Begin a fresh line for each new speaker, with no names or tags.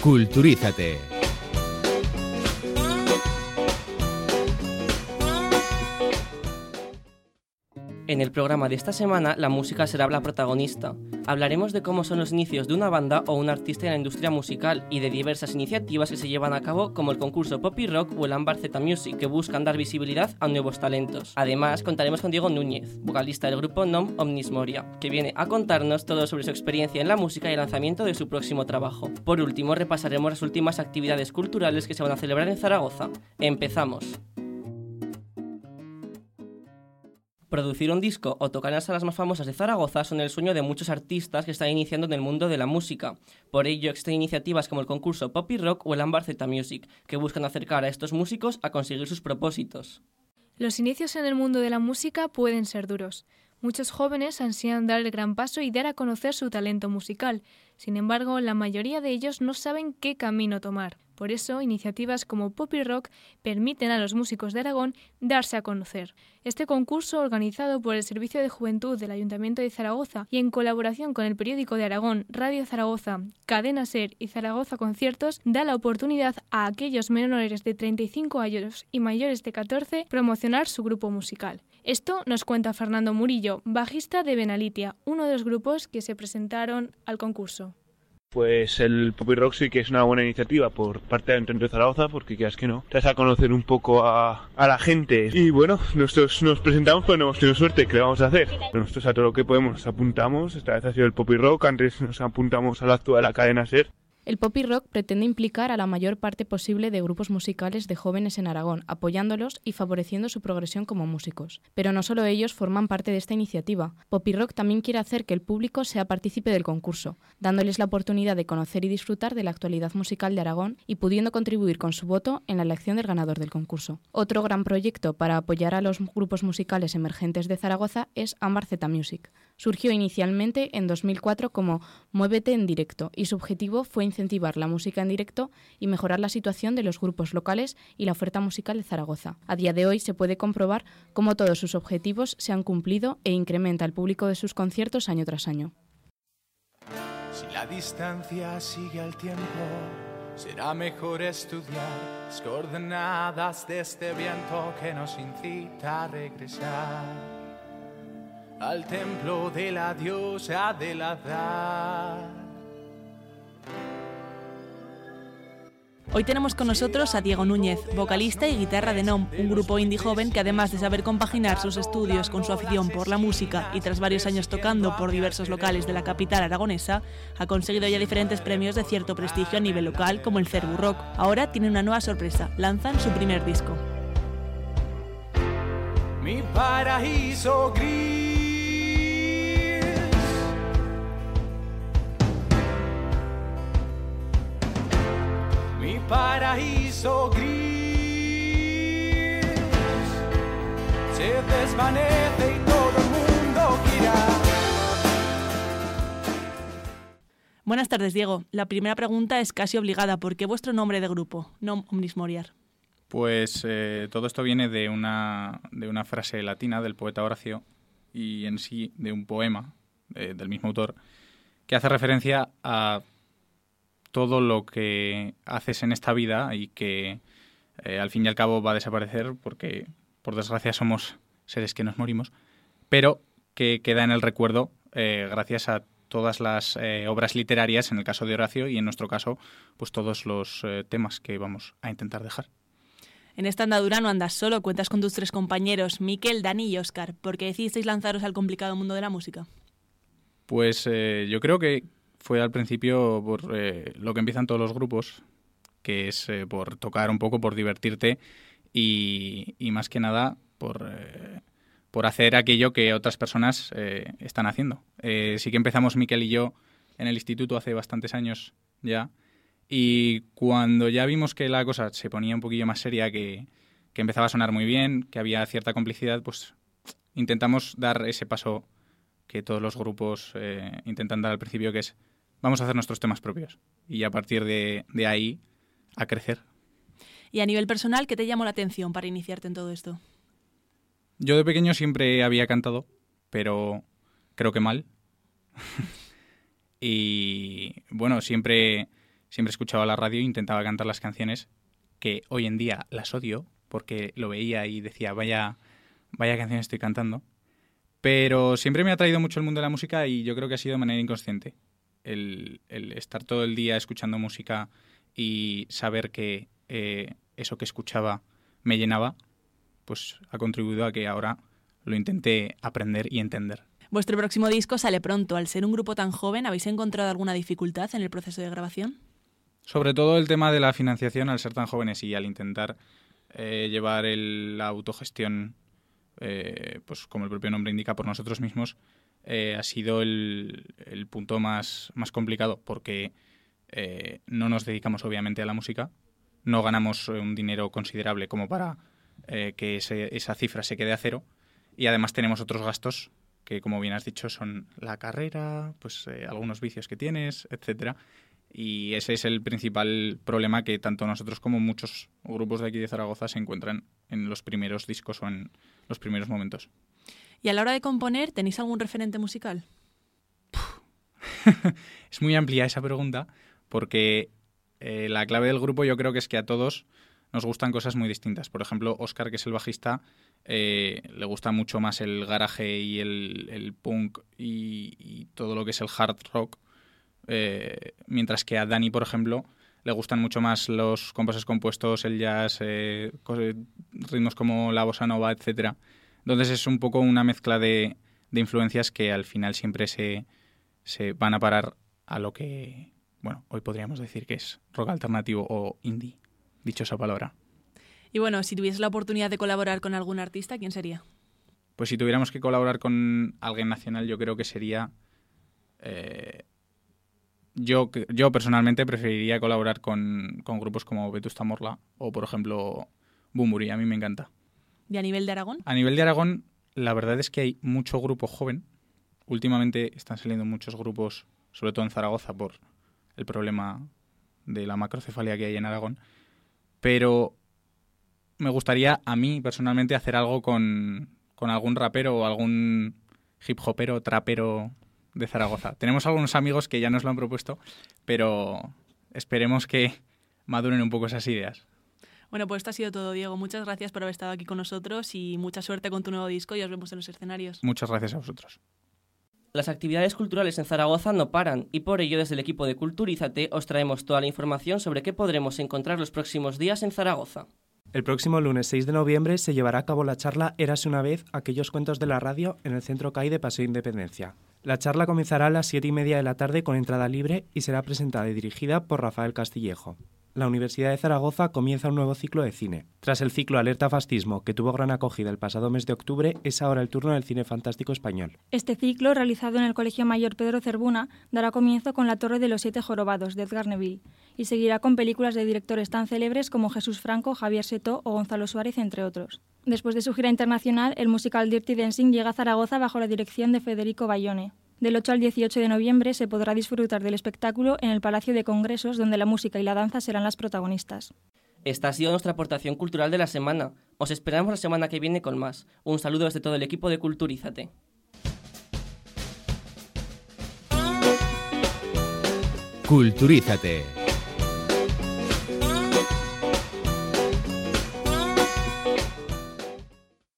Culturízate.
En el programa de esta semana, la música será la protagonista. Hablaremos de cómo son los inicios de una banda o un artista en la industria musical y de diversas iniciativas que se llevan a cabo, como el concurso Pop y Rock o el Ámbar Z Music, que buscan dar visibilidad a nuevos talentos. Además, contaremos con Diego Núñez, vocalista del grupo Nom Omnis Moria, que viene a contarnos todo sobre su experiencia en la música y el lanzamiento de su próximo trabajo. Por último, repasaremos las últimas actividades culturales que se van a celebrar en Zaragoza. ¡Empezamos! Producir un disco o tocar en las salas más famosas de Zaragoza son el sueño de muchos artistas que están iniciando en el mundo de la música. Por ello existen iniciativas como el concurso Pop y Rock o el Ámbar Z Music, que buscan acercar a estos músicos a conseguir sus propósitos.
Los inicios en el mundo de la música pueden ser duros. Muchos jóvenes ansían dar el gran paso y dar a conocer su talento musical. Sin embargo, la mayoría de ellos no saben qué camino tomar. Por eso, iniciativas como Pop y Rock permiten a los músicos de Aragón darse a conocer. Este concurso, organizado por el Servicio de Juventud del Ayuntamiento de Zaragoza y en colaboración con el Periódico de Aragón, Radio Zaragoza, Cadena SER y Zaragoza Conciertos, da la oportunidad a aquellos menores de 35 años y mayores de 14 promocionar su grupo musical. Esto nos cuenta Fernando Murillo, bajista de Benalitia, uno de los grupos que se presentaron al concurso.
Pues el Pop y Rock sí que es una buena iniciativa por parte del Ayuntamiento de Zaragoza, porque quieras que no, te das a conocer un poco a la gente. Y bueno, nosotros nos presentamos, pero no hemos tenido suerte. ¿Qué le vamos a hacer? Nosotros a todo lo que podemos nos apuntamos. Esta vez ha sido el Pop y Rock, antes nos apuntamos a la actual de la cadena SER.
El Pop y Rock pretende implicar a la mayor parte posible de grupos musicales de jóvenes en Aragón, apoyándolos y favoreciendo su progresión como músicos. Pero no solo ellos forman parte de esta iniciativa. Pop y Rock también quiere hacer que el público sea partícipe del concurso, dándoles la oportunidad de conocer y disfrutar de la actualidad musical de Aragón y pudiendo contribuir con su voto en la elección del ganador del concurso. Otro gran proyecto para apoyar a los grupos musicales emergentes de Zaragoza es Ámbar Z Music. Surgió inicialmente en 2004 como Muévete en directo y su objetivo fue incentivar la música en directo y mejorar la situación de los grupos locales y la oferta musical de Zaragoza. A día de hoy se puede comprobar cómo todos sus objetivos se han cumplido e incrementa el público de sus conciertos año tras año.
Si la distancia sigue al tiempo, será mejor estudiar las coordenadas de este viento que nos incita a regresar al templo de la diosa de la edad.
Hoy tenemos con nosotros a Diego Núñez, vocalista y guitarra de Nom, un grupo indie joven que además de saber compaginar sus estudios con su afición por la música y tras varios años tocando por diversos locales de la capital aragonesa, ha conseguido ya diferentes premios de cierto prestigio a nivel local como el Cervu Rock. Ahora tiene una nueva sorpresa, lanzan su primer disco.
Mi paraíso gris, mi paraíso gris se desvanece y todo el mundo gira.
Buenas tardes, Diego. La primera pregunta es casi obligada. ¿Por qué vuestro nombre de grupo, Nom Omnis Moria?
Pues todo esto viene de una frase latina del poeta Horacio y en sí de un poema del mismo autor que hace referencia a todo lo que haces en esta vida y que al fin y al cabo va a desaparecer porque por desgracia somos seres que nos morimos, pero que queda en el recuerdo gracias a todas las obras literarias, en el caso de Horacio, y en nuestro caso pues todos los temas que vamos a intentar dejar.
En esta andadura no andas solo, cuentas con tus tres compañeros, Miquel, Dani y Óscar. ¿Por qué decidisteis lanzaros al complicado mundo de la música?
Pues yo creo que fue al principio por lo que empiezan todos los grupos, que es por tocar un poco, por divertirte y más que nada por hacer aquello que otras personas están haciendo. Sí que empezamos Miquel y yo en el instituto hace bastantes años ya, y cuando ya vimos que la cosa se ponía un poquillo más seria, que empezaba a sonar muy bien, que había cierta complicidad, pues intentamos dar ese paso que todos los grupos intentan dar al principio, que es vamos a hacer nuestros temas propios y a partir de ahí a crecer.
Y a nivel personal, ¿qué te llamó la atención para iniciarte en todo esto?
Yo de pequeño siempre había cantado, pero creo que mal. Y bueno, siempre siempre escuchaba la radio e intentaba cantar las canciones que hoy en día las odio porque lo veía y decía, vaya canción estoy cantando. Pero siempre me ha atraído mucho el mundo de la música y yo creo que ha sido de manera inconsciente. El estar todo el día escuchando música y saber que eso que escuchaba me llenaba, pues ha contribuido a que ahora lo intenté aprender y entender.
Vuestro próximo disco sale pronto. Al ser un grupo tan joven, ¿habéis encontrado alguna dificultad en el proceso de grabación?
Sobre todo el tema de la financiación al ser tan jóvenes y al intentar llevar la autogestión, pues como el propio nombre indica, por nosotros mismos, ha sido el punto más complicado porque no nos dedicamos obviamente a la música, no ganamos un dinero considerable como para que esa cifra se quede a cero y además tenemos otros gastos que, como bien has dicho, son la carrera, pues algunos vicios que tienes, etcétera. Y ese es el principal problema que tanto nosotros como muchos grupos de aquí de Zaragoza se encuentran en los primeros discos o en los primeros momentos.
¿Y a la hora de componer tenéis algún referente musical?
Es muy amplia esa pregunta porque la clave del grupo yo creo que es que a todos nos gustan cosas muy distintas. Por ejemplo, Óscar, que es el bajista, le gusta mucho más el garaje y el punk y todo lo que es el hard rock. Mientras que a Dani, por ejemplo, le gustan mucho más los compases compuestos, el jazz, ritmos como la bossa nova, etcétera. Entonces es un poco una mezcla de influencias que al final siempre se van a parar a lo que, bueno, hoy podríamos decir que es rock alternativo o indie, dicho esa palabra.
Y bueno, si tuvieses la oportunidad de colaborar con algún artista, ¿quién sería?
Pues si tuviéramos que colaborar con alguien nacional, yo creo que sería... Yo personalmente preferiría colaborar con grupos como Vetusta Morla o, por ejemplo, Bunbury. A mí me encanta.
¿Y a nivel de Aragón?
A nivel de Aragón, la verdad es que hay mucho grupo joven. Últimamente están saliendo muchos grupos, sobre todo en Zaragoza, por el problema de la macrocefalia que hay en Aragón. Pero me gustaría, a mí personalmente, hacer algo con algún rapero o algún hip hopero, trapero de Zaragoza. Tenemos algunos amigos que ya nos lo han propuesto, pero esperemos que maduren un poco esas ideas.
Bueno, pues esto ha sido todo, Diego. Muchas gracias por haber estado aquí con nosotros y mucha suerte con tu nuevo disco y os vemos en los escenarios.
Muchas gracias a vosotros.
Las actividades culturales en Zaragoza no paran y por ello desde el equipo de Culturízate os traemos toda la información sobre qué podremos encontrar los próximos días en Zaragoza.
El próximo lunes 6 de noviembre se llevará a cabo la charla Érase una vez, aquellos cuentos de la radio en el Centro CAI de Paseo Independencia. La charla comenzará a las 7:30 de la tarde con entrada libre y será presentada y dirigida por Rafael Castillejo. La Universidad de Zaragoza comienza un nuevo ciclo de cine. Tras el ciclo Alerta Fascismo, que tuvo gran acogida el pasado mes de octubre, es ahora el turno del cine fantástico español.
Este ciclo, realizado en el Colegio Mayor Pedro Cervuna, dará comienzo con La Torre de los Siete Jorobados, de Edgar Neville, y seguirá con películas de directores tan célebres como Jesús Franco, Javier Setó o Gonzalo Suárez, entre otros. Después de su gira internacional, el musical Dirty Dancing llega a Zaragoza bajo la dirección de Federico Bayone. Del 8 al 18 de noviembre se podrá disfrutar del espectáculo en el Palacio de Congresos, donde la música y la danza serán las protagonistas.
Esta ha sido nuestra aportación cultural de la semana. Os esperamos la semana que viene con más. Un saludo desde todo el equipo de Culturízate.
Culturízate.